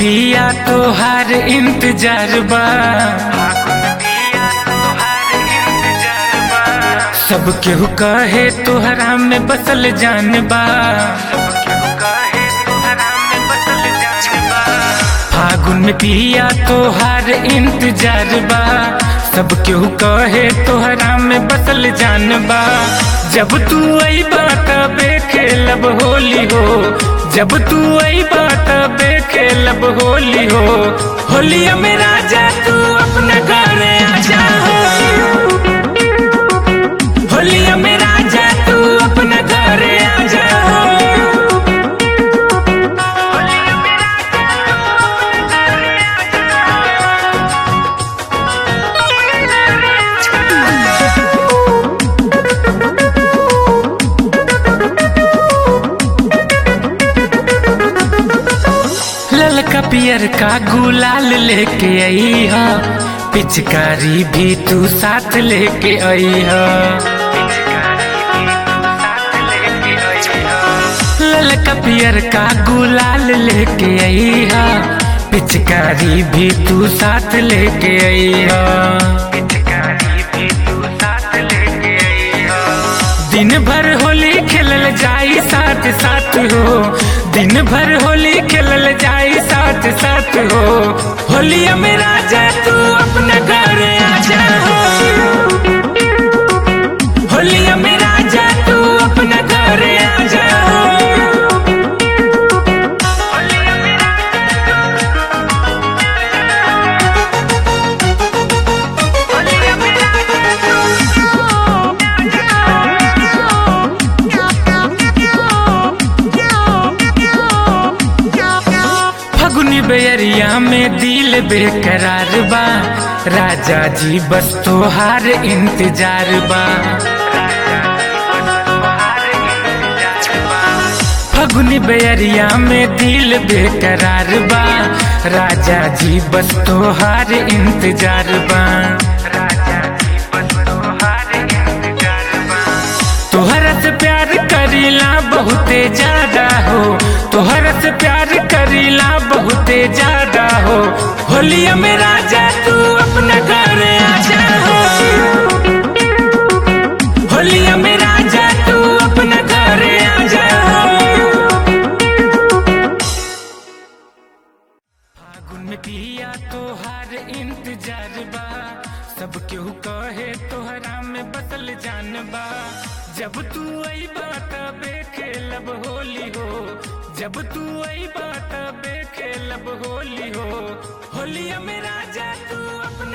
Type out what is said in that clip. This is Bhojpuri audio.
पिया तोहार इंतजार बा, सब केहू कहे तोहरा में बसल जान बा। फागुन में पिया तोहार इंतजार बा, सब केहू कहे तोहरा में बसल जान बा। जब तू अइबा तबे खेलब होली हो, जब तू अइबा तबे खेलब होली हो। होलिया में राजा तू अपना घर आजा हो, होलिया में राजा तू अपना घर आजा हो। ललका पियर का गुलाल लेके आई हा, पिचकारी भी तू साथ लेके आई हा। ललका पियर का गुलाल लेके आई हा, पिचकारी भी तू साथ लेके आई हा। दिन भर होली खेलल जाई साथ साथ हो, दिन भर होली खेलल जाई साथ साथ हो। होलिया में राजा तू अपना घर आजा हो, होलिया में राजा तू अपना घर आजा हो। फगुनी बेरिया में दिल बेकरार बा, राजा जी बस तोहार इंतजार बा। फगुनी बेरिया में दिल बेकरार बा, राजा जी बस तोहार इंतजार बा। तोहरा से प्यार करीला बहुते ज्यादा हो, तोहरा से प्यार करीला बहुते ज्यादा हो। होलिया में राजा तू अपना घर आजा हो, होलिया में राजा तू अपना घर आजा हो। फागुन में पिया तोहार इंतजार बा, सब केहू कहे तोहरा में बसल जान बा। जब तू अइबा तबे खेलब होली हो, जब तू अइबा तबे खेलब होली हो। होलिया में राजा तू अपना